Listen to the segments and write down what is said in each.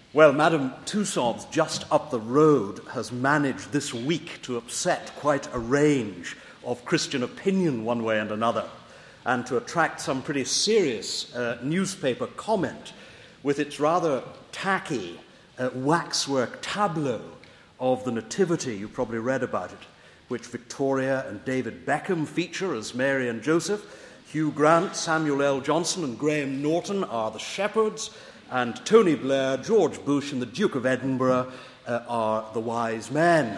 Well, Madame Tussauds, just up the road, has managed this week to upset quite a range of Christian opinion one way and another, and to attract some pretty serious newspaper comment with its rather tacky waxwork tableau of the Nativity. You probably read about it, which Victoria and David Beckham feature as Mary and Joseph. Hugh Grant, Samuel L. Johnson and Graham Norton are the shepherds, and Tony Blair, George Bush and the Duke of Edinburgh are the wise men.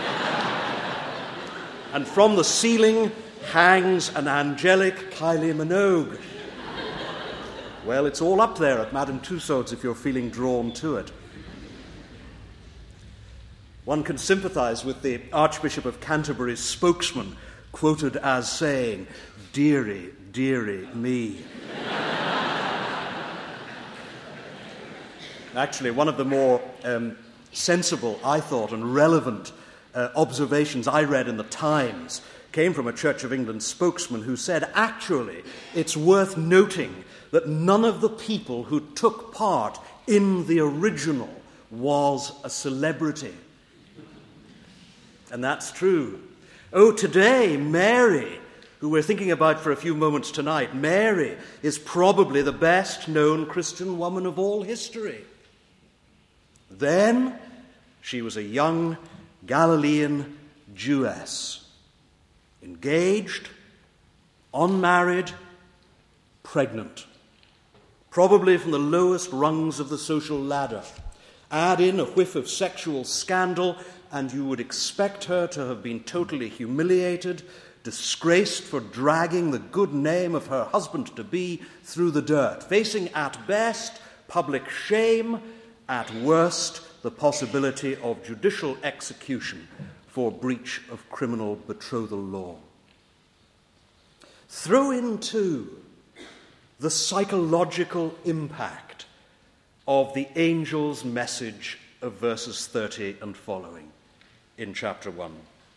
And from the ceiling hangs an angelic Kylie Minogue. Well, it's all up there at Madame Tussauds if you're feeling drawn to it. One can sympathize with the Archbishop of Canterbury's spokesman, quoted as saying, "Dearie, dearie me." Actually, one of the more sensible, I thought, and relevant observations I read in the Times came from a Church of England spokesman who said, actually, it's worth noting that none of the people who took part in the original was a celebrity. And that's true. Oh, today, Mary, who we're thinking about for a few moments tonight, Mary is probably the best known Christian woman of all history. Then she was a young Galilean Jewess, engaged, unmarried, pregnant, probably from the lowest rungs of the social ladder. Add in a whiff of sexual scandal, and you would expect her to have been totally humiliated, disgraced for dragging the good name of her husband-to-be through the dirt, facing at best public shame, at worst the possibility of judicial execution for breach of criminal betrothal law. Throw in, too, the psychological impact of the angel's message of verses 30 and following in chapter 1.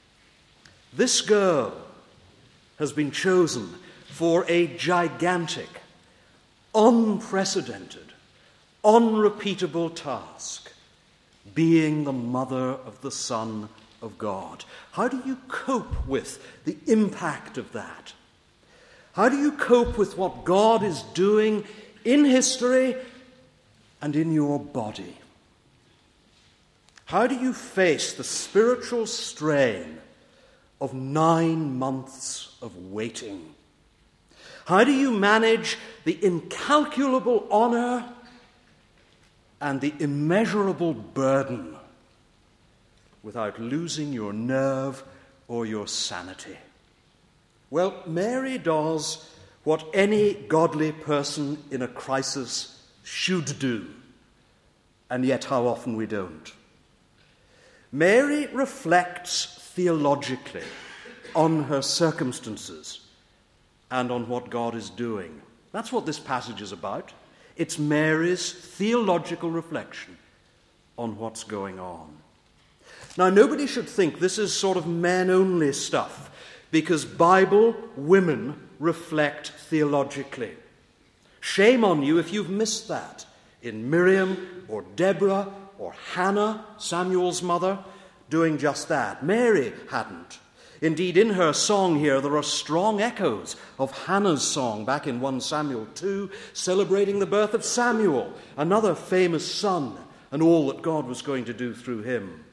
This girl has been chosen for a gigantic, unprecedented, unrepeatable task, being the mother of the Son of God. How do you cope with the impact of that? How do you cope with what God is doing in history and in your body? How do you face the spiritual strain of 9 months of waiting? How do you manage the incalculable honor and the immeasurable burden without losing your nerve or your sanity? Well, Mary does what any godly person in a crisis should do, and yet how often we don't. Mary reflects theologically on her circumstances and on what God is doing. That's what this passage is about. It's Mary's theological reflection on what's going on. Now, nobody should think this is sort of men-only stuff, because Bible women reflect theologically. Shame on you if you've missed that in Miriam or Deborah or Hannah, Samuel's mother, doing just that. Mary hadn't. Indeed, in her song here, there are strong echoes of Hannah's song back in 1 Samuel 2, celebrating the birth of Samuel, another famous son, and all that God was going to do through him.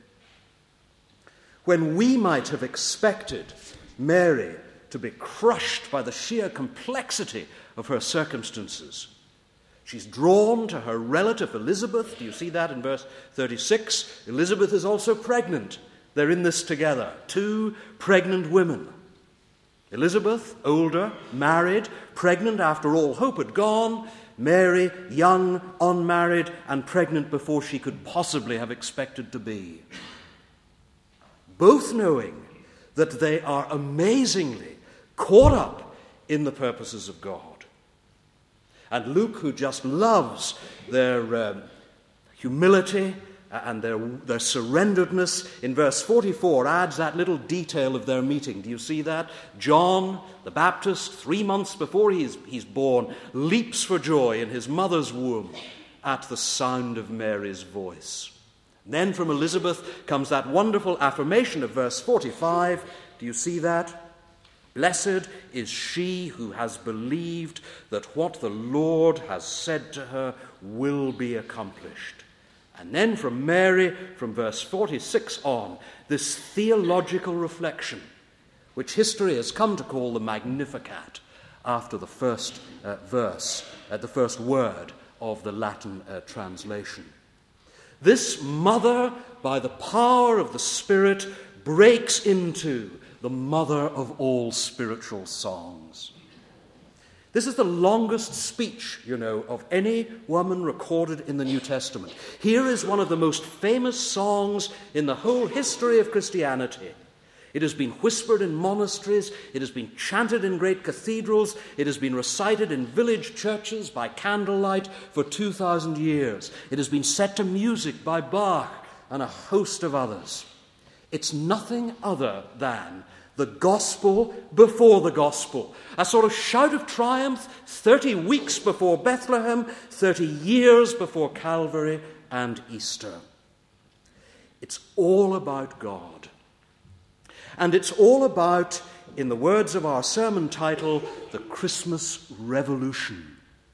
When we might have expected Mary to be crushed by the sheer complexity of her circumstances, she's drawn to her relative Elizabeth. Do you see that in verse 36? Elizabeth is also pregnant. They're in this together. 2 pregnant women. Elizabeth, older, married, pregnant after all hope had gone. Mary, young, unmarried, and pregnant before she could possibly have expected to be. Both knowing that they are amazingly caught up in the purposes of God. And Luke, who just loves their humility and their surrenderedness, in verse 44 adds that little detail of their meeting. Do you see that? John the Baptist, 3 months before he's born, leaps for joy in his mother's womb at the sound of Mary's voice. And then from Elizabeth comes that wonderful affirmation of verse 45. Do you see that? Blessed is she who has believed that what the Lord has said to her will be accomplished. And then from Mary, from verse 46 on, this theological reflection, which history has come to call the Magnificat, after the first verse, the first word of the Latin translation. This mother, by the power of the Spirit, breaks into the mother of all spiritual songs. This is the longest speech, of any woman recorded in the New Testament. Here is one of the most famous songs in the whole history of Christianity. It has been whispered in monasteries, it has been chanted in great cathedrals, it has been recited in village churches by candlelight for 2,000 years. It has been set to music by Bach and a host of others. It's nothing other than the gospel before the gospel. A sort of shout of triumph 30 weeks before Bethlehem, 30 years before Calvary and Easter. It's all about God. And it's all about, in the words of our sermon title, the Christmas Revolution.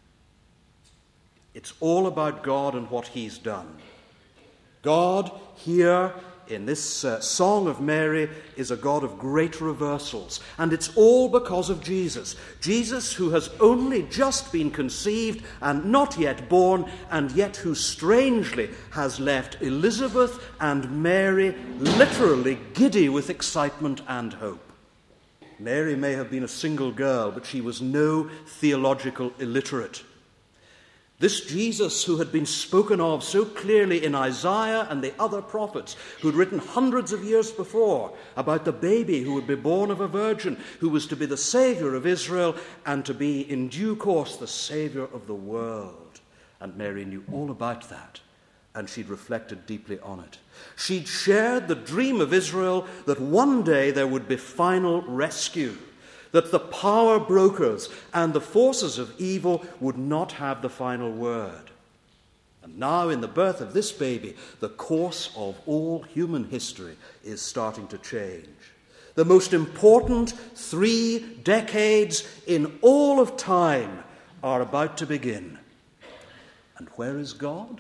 It's all about God and what he's done. God here in this Song of Mary is a God of great reversals. And it's all because of Jesus. Jesus, who has only just been conceived and not yet born, and yet who strangely has left Elizabeth and Mary literally giddy with excitement and hope. Mary may have been a single girl, but she was no theological illiterate. This Jesus who had been spoken of so clearly in Isaiah and the other prophets, who'd written hundreds of years before about the baby who would be born of a virgin, who was to be the Savior of Israel and to be in due course the Savior of the world. And Mary knew all about that, and she'd reflected deeply on it. She'd shared the dream of Israel that one day there would be final rescue, that the power brokers and the forces of evil would not have the final word. And now, in the birth of this baby, the course of all human history is starting to change. The most important 3 decades in all of time are about to begin. And where is God?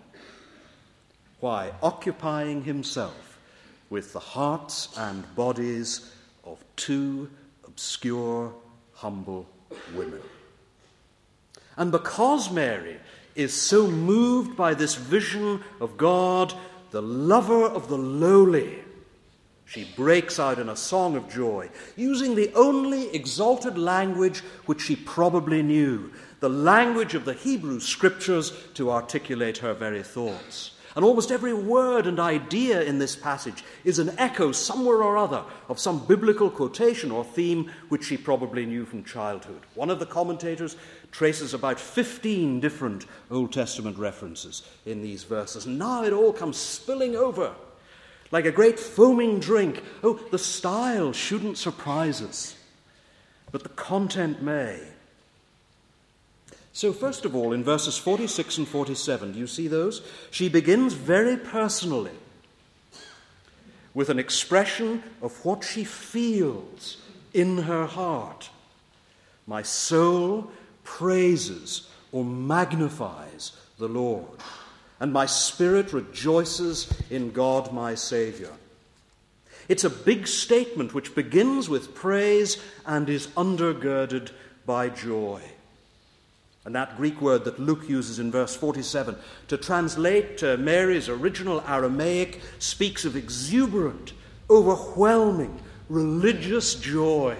Why, occupying himself with the hearts and bodies of 2 obscure, humble women. And because Mary is so moved by this vision of God, the lover of the lowly, she breaks out in a song of joy, using the only exalted language which she probably knew, the language of the Hebrew Scriptures, to articulate her very thoughts. And almost every word and idea in this passage is an echo somewhere or other of some biblical quotation or theme which she probably knew from childhood. One of the commentators traces about 15 different Old Testament references in these verses. And now it all comes spilling over like a great foaming drink. Oh, the style shouldn't surprise us, but the content may. So first of all, in verses 46 and 47, do you see those? She begins very personally with an expression of what she feels in her heart. My soul praises or magnifies the Lord, and my spirit rejoices in God my Saviour. It's a big statement which begins with praise and is undergirded by joy. And that Greek word that Luke uses in verse 47 to translate Mary's original Aramaic speaks of exuberant, overwhelming, religious joy.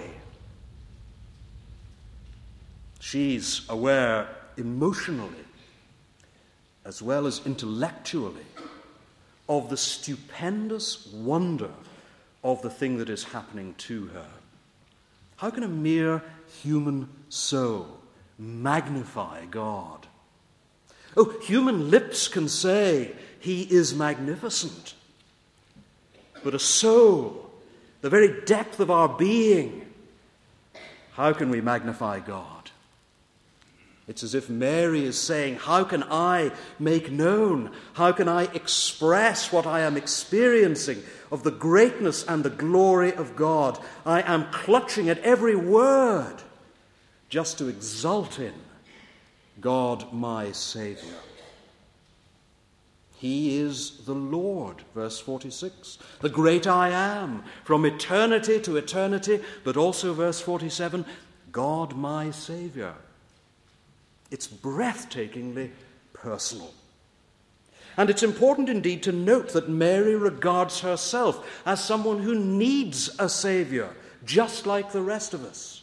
She's aware emotionally, as well as intellectually, of the stupendous wonder of the thing that is happening to her. How can a mere human soul magnify God? Oh, human lips can say he is magnificent. But a soul, the very depth of our being, how can we magnify God? It's as if Mary is saying, how can I make known, how can I express what I am experiencing of the greatness and the glory of God? I am clutching at every word just to exult in God my Saviour. He is the Lord, verse 46, the great I am, from eternity to eternity, but also, verse 47, God my Saviour. It's breathtakingly personal. And it's important indeed to note that Mary regards herself as someone who needs a Saviour, just like the rest of us.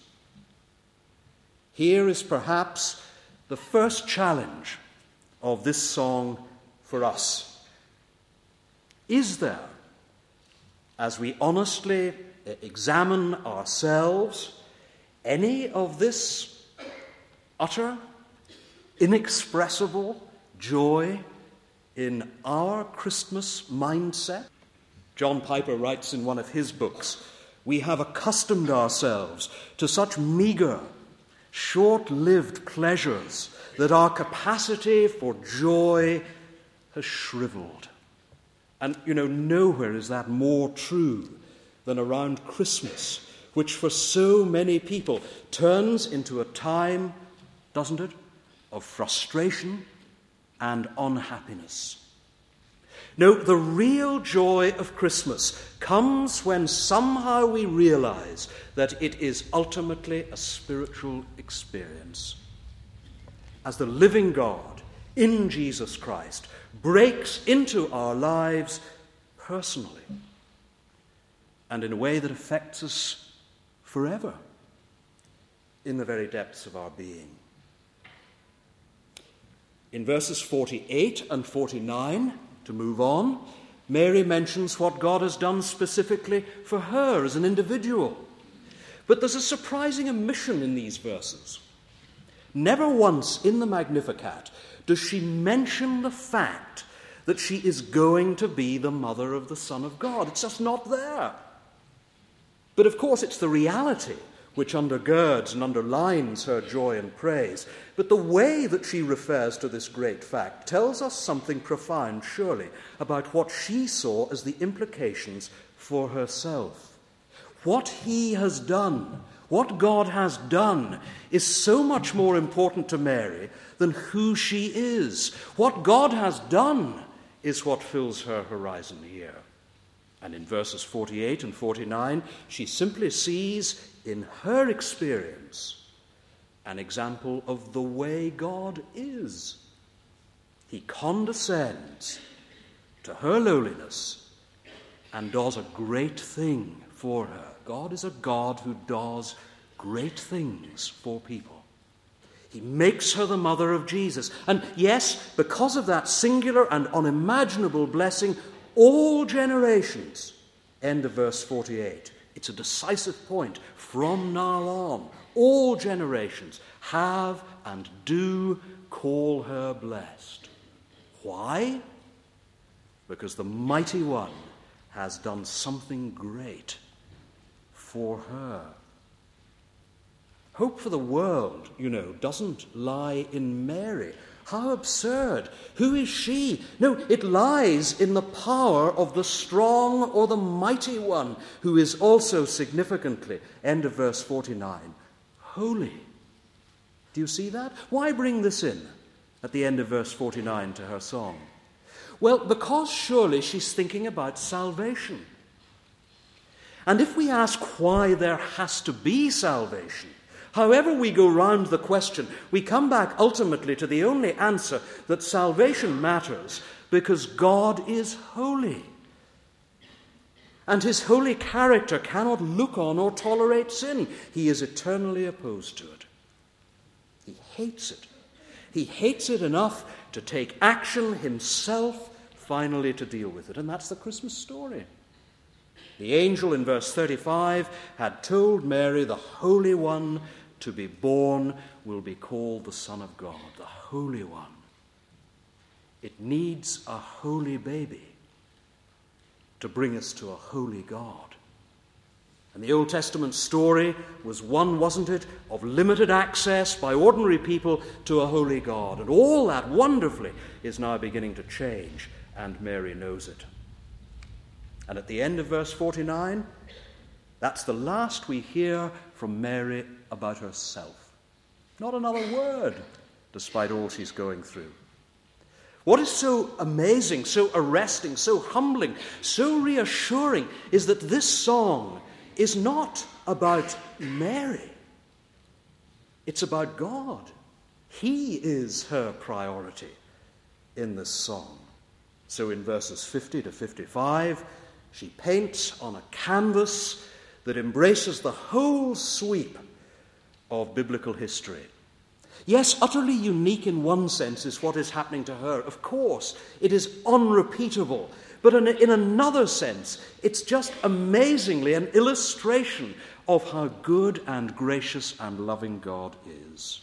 Here is perhaps the first challenge of this song for us. Is there, as we honestly examine ourselves, any of this utter, inexpressible joy in our Christmas mindset? John Piper writes in one of his books, we have accustomed ourselves to such meager, short-lived pleasures that our capacity for joy has shriveled. And, nowhere is that more true than around Christmas, which for so many people turns into a time, doesn't it, of frustration and unhappiness. No, the real joy of Christmas comes when somehow we realize that it is ultimately a spiritual experience. As the living God in Jesus Christ breaks into our lives personally and in a way that affects us forever in the very depths of our being. In verses 48 and 49, to move on, Mary mentions what God has done specifically for her as an individual. But there's a surprising omission in these verses. Never once in the Magnificat does she mention the fact that she is going to be the mother of the Son of God. It's just not there. But of course it's the reality which undergirds and underlines her joy and praise. But the way that she refers to this great fact tells us something profound, surely, about what she saw as the implications for herself. What he has done, what God has done, is so much more important to Mary than who she is. What God has done is what fills her horizon here. And in verses 48 and 49, she simply sees in her experience an example of the way God is. He condescends to her lowliness and does a great thing for her. God is a God who does great things for people. He makes her the mother of Jesus. And yes, because of that singular and unimaginable blessing, all generations, end of verse 48, it's a decisive point. From now on, all generations have and do call her blessed. Why? Because the Mighty One has done something great for her. Hope for the world, doesn't lie in Mary. How absurd. Who is she? No, it lies in the power of the strong or the mighty one, who is also significantly, end of verse 49, holy. Do you see that? Why bring this in at the end of verse 49 to her song? Well, because surely she's thinking about salvation. And if we ask why there has to be salvation, however we go round the question, we come back ultimately to the only answer that salvation matters because God is holy. And his holy character cannot look on or tolerate sin. He is eternally opposed to it. He hates it. He hates it enough to take action himself, finally to deal with it. And that's the Christmas story. The angel in verse 35 had told Mary, the Holy One to be born will be called the Son of God, the Holy One. It needs a holy baby to bring us to a holy God. And the Old Testament story was one, wasn't it, of limited access by ordinary people to a holy God. And all that wonderfully is now beginning to change, and Mary knows it. And at the end of verse 49, that's the last we hear from Mary about herself. Not another word, despite all she's going through. What is so amazing, so arresting, so humbling, so reassuring is that this song is not about Mary. It's about God. He is her priority in this song. So in verses 50 to 55, she paints on a canvas that embraces the whole sweep of biblical history. Yes, utterly unique in one sense is what is happening to her. Of course, it is unrepeatable. But in another sense, it's just amazingly an illustration of how good and gracious and loving God is.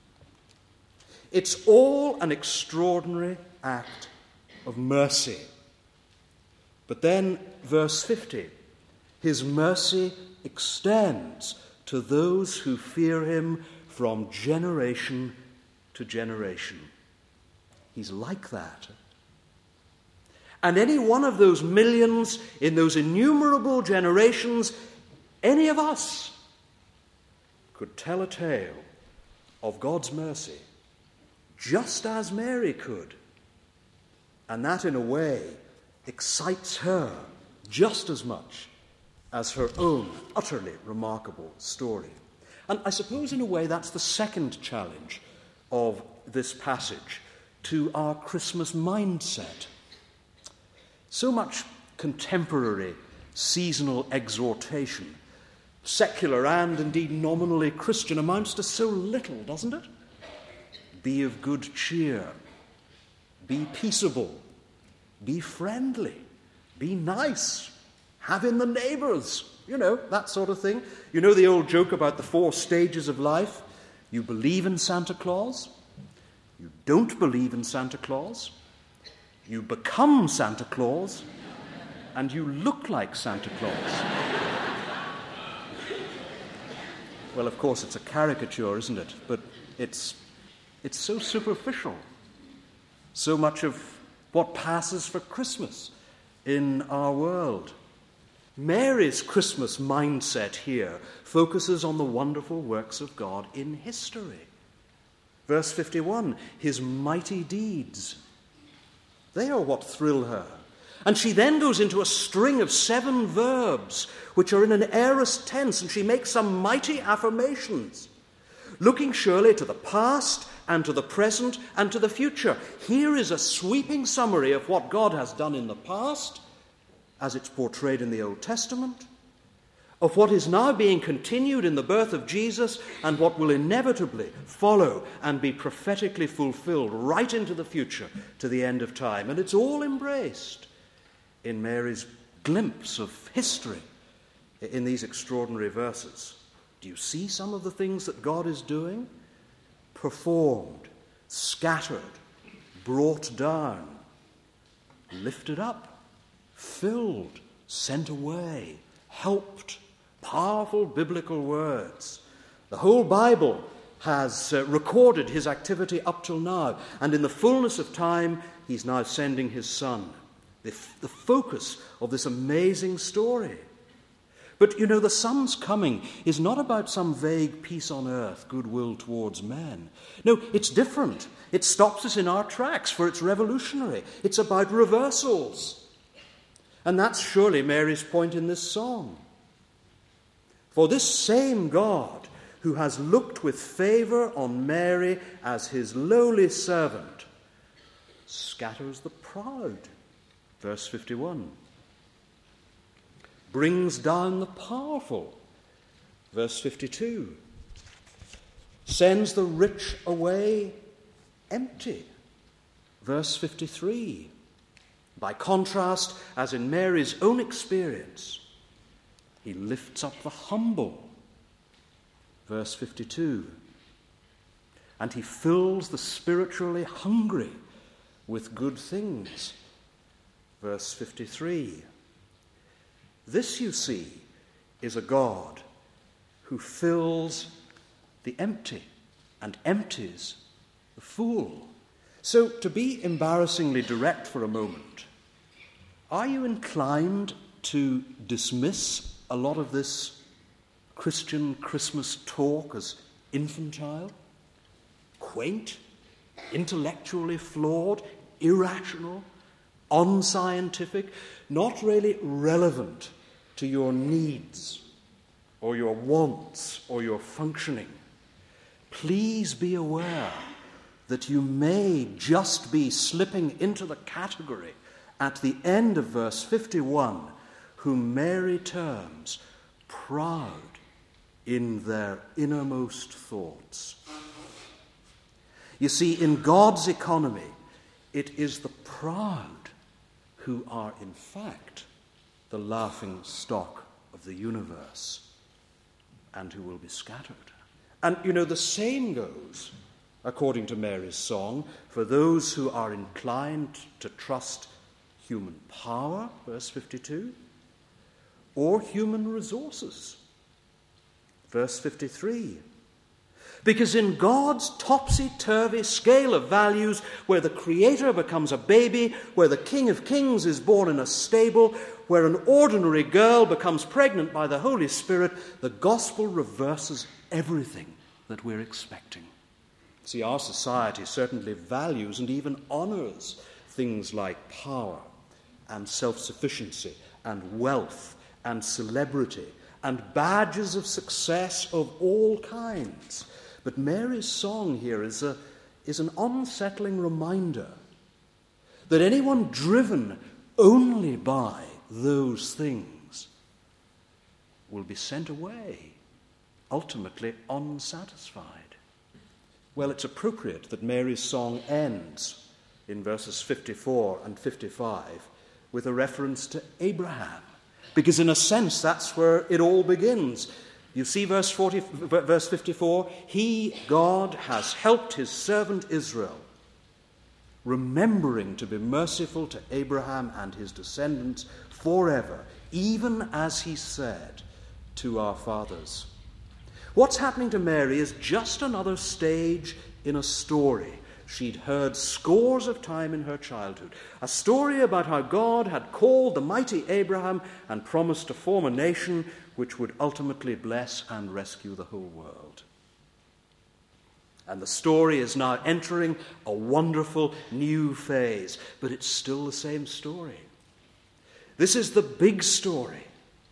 It's all an extraordinary act of mercy. But then, verse 50, his mercy extends to those who fear him from generation to generation. He's like that. And any one of those millions in those innumerable generations, any of us could tell a tale of God's mercy, just as Mary could. And that, in a way, excites her just as much as her own utterly remarkable story. And I suppose, in a way, that's the second challenge of this passage to our Christmas mindset. So much contemporary seasonal exhortation, secular and indeed nominally Christian, amounts to so little, doesn't it? Be of good cheer, be peaceable, be friendly, be nice, have in the neighbours, that sort of thing. You know the old joke about the 4 stages of life? You believe in Santa Claus, you don't believe in Santa Claus, you become Santa Claus, and you look like Santa Claus. Well, of course, it's a caricature, isn't it? But it's so superficial. So much of what passes for Christmas in our world. Mary's Christmas mindset here focuses on the wonderful works of God in history. Verse 51, his mighty deeds. They are what thrill her. And she then goes into a string of 7 verbs, which are in an aorist tense, and she makes some mighty affirmations, looking surely to the past and to the present and to the future. Here is a sweeping summary of what God has done in the past, as it's portrayed in the Old Testament, of what is now being continued in the birth of Jesus, and what will inevitably follow and be prophetically fulfilled right into the future to the end of time. And it's all embraced in Mary's glimpse of history in these extraordinary verses. Do you see some of the things that God is doing? Performed, scattered, brought down, lifted up, filled, sent away, helped. Powerful biblical words. The whole Bible has recorded his activity up till now, and in the fullness of time, he's now sending his Son, the focus of this amazing story. But the Son's coming is not about some vague peace on earth, goodwill towards men. No, it's different. It stops us in our tracks, for it's revolutionary. It's about reversals. And that's surely Mary's point in this song. For this same God, who has looked with favour on Mary as his lowly servant, scatters the proud, verse 51, brings down the powerful, verse 52, sends the rich away empty, verse 53. By contrast, as in Mary's own experience, he lifts up the humble, verse 52. And he fills the spiritually hungry with good things, verse 53. This, you see, is a God who fills the empty and empties the full. So, to be embarrassingly direct for a moment, are you inclined to dismiss a lot of this Christian Christmas talk as infantile, quaint, intellectually flawed, irrational, unscientific, not really relevant to your needs or your wants or your functioning? Please be aware that you may just be slipping into the category at the end of verse 51, whom Mary terms proud in their innermost thoughts. You see, in God's economy, it is the proud who are in fact the laughing stock of the universe and who will be scattered. And the same goes, according to Mary's song, for those who are inclined to trust human power, verse 52, or human resources, verse 53. Because in God's topsy-turvy scale of values, where the Creator becomes a baby, where the King of Kings is born in a stable, where an ordinary girl becomes pregnant by the Holy Spirit, the gospel reverses everything that we're expecting. See, our society certainly values and even honors things like power and self-sufficiency and wealth and celebrity and badges of success of all kinds. But Mary's song here is an unsettling reminder that anyone driven only by those things will be sent away, ultimately unsatisfied. Well, it's appropriate that Mary's song ends in verses 54 and 55 with a reference to Abraham, because in a sense that's where it all begins. You see verse 54, he, God, has helped his servant Israel, remembering to be merciful to Abraham and his descendants forever, even as he said to our fathers. What's happening to Mary is just another stage in a story she'd heard scores of times in her childhood. A story about how God had called the mighty Abraham and promised to form a nation which would ultimately bless and rescue the whole world. And the story is now entering a wonderful new phase, but it's still the same story. This is the big story.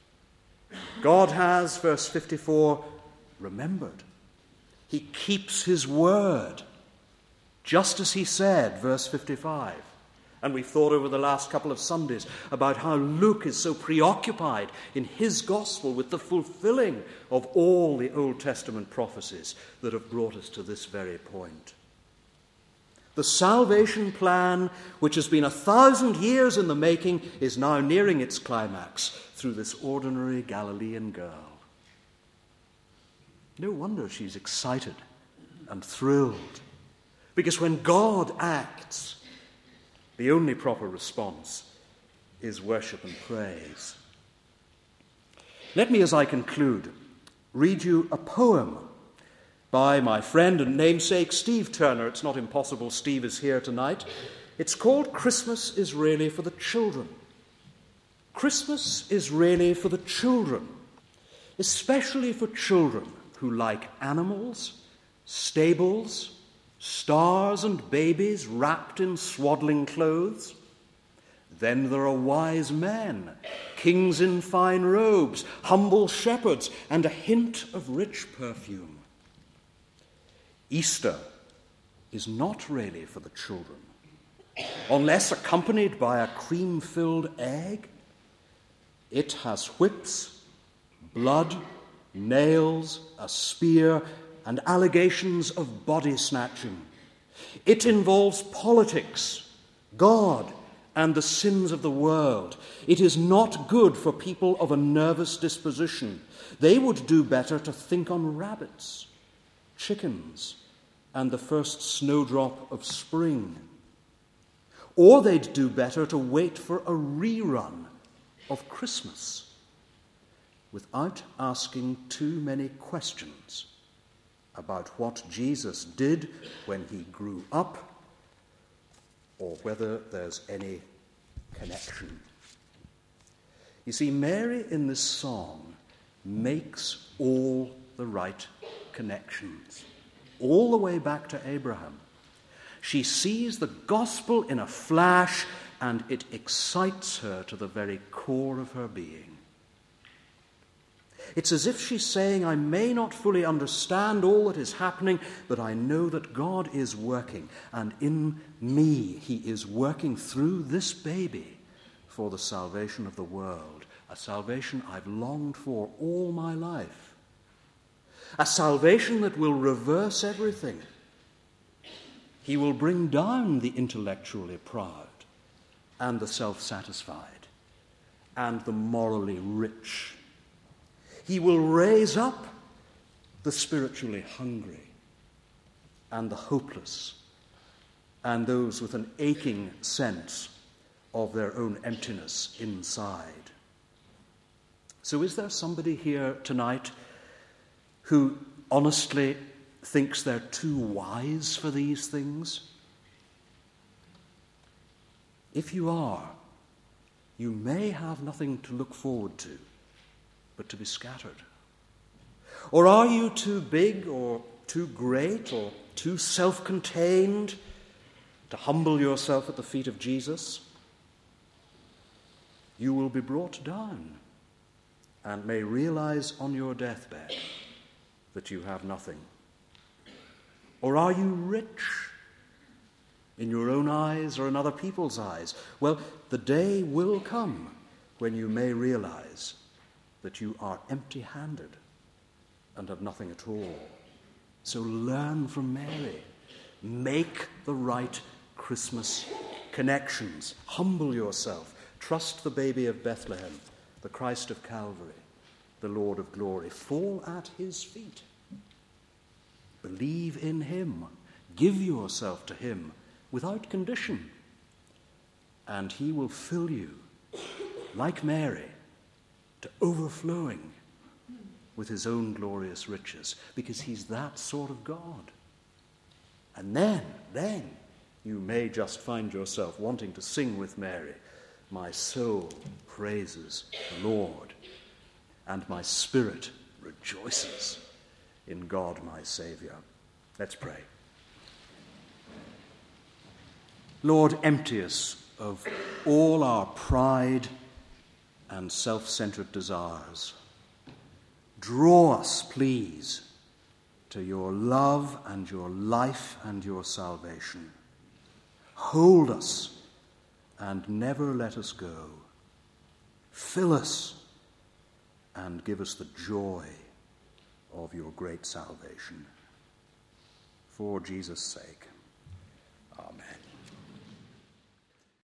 God has, verse 54, remembered. He keeps his word, just as he said, verse 55. And we've thought over the last couple of Sundays about how Luke is so preoccupied in his gospel with the fulfilling of all the Old Testament prophecies that have brought us to this very point. The salvation plan, which has been 1,000 years in the making, is now nearing its climax through this ordinary Galilean girl. No wonder she's excited and thrilled, because when God acts, the only proper response is worship and praise. Let me, as I conclude, read you a poem by my friend and namesake Steve Turner. It's not impossible Steve is here tonight. It's called Christmas is Really for the Children. Christmas is really for the children, especially for children who like animals, stables, stars and babies wrapped in swaddling clothes. Then there are wise men, kings in fine robes, humble shepherds, and a hint of rich perfume. Easter is not really for the children, unless accompanied by a cream-filled egg. It has whips, blood, nails, a spear, and allegations of body snatching. It involves politics, God, and the sins of the world. It is not good for people of a nervous disposition. They would do better to think on rabbits, chickens, and the first snowdrop of spring. Or they'd do better to wait for a rerun of Christmas. without asking too many questions about what Jesus did when he grew up, or whether there's any connection. You see, Mary in this song makes all the right connections, all the way back to Abraham. She sees the gospel in a flash, and it excites her to the very core of her being. It's as if she's saying, I may not fully understand all that is happening, but I know that God is working, and in me he is working through this baby for the salvation of the world, a salvation I've longed for all my life, a salvation that will reverse everything. He will bring down the intellectually proud and the self-satisfied and the morally rich. He will raise up the spiritually hungry and the hopeless and those with an aching sense of their own emptiness inside. So is there somebody here tonight who honestly thinks they're too wise for these things? If you are, you may have nothing to look forward to but to be scattered. Or are you too big or too great or too self-contained to humble yourself at the feet of Jesus? You will be brought down and may realize on your deathbed that you have nothing. Or are you rich in your own eyes or in other people's eyes? Well, the day will come when you may realize that you are empty-handed and have nothing at all. So learn from Mary. Make the right Christmas connections. Humble yourself. Trust the baby of Bethlehem, the Christ of Calvary, the Lord of glory. Fall at his feet. Believe in him. Give yourself to him without condition. And he will fill you, like Mary, to overflowing with his own glorious riches, because he's that sort of God. And then you may just find yourself wanting to sing with Mary, my soul praises the Lord, and my spirit rejoices in God my Saviour. Let's pray. Lord, empty us of all our pride and self-centered desires. Draw us, please, to your love and your life and your salvation. Hold us and never let us go. Fill us and give us the joy of your great salvation. For Jesus' sake.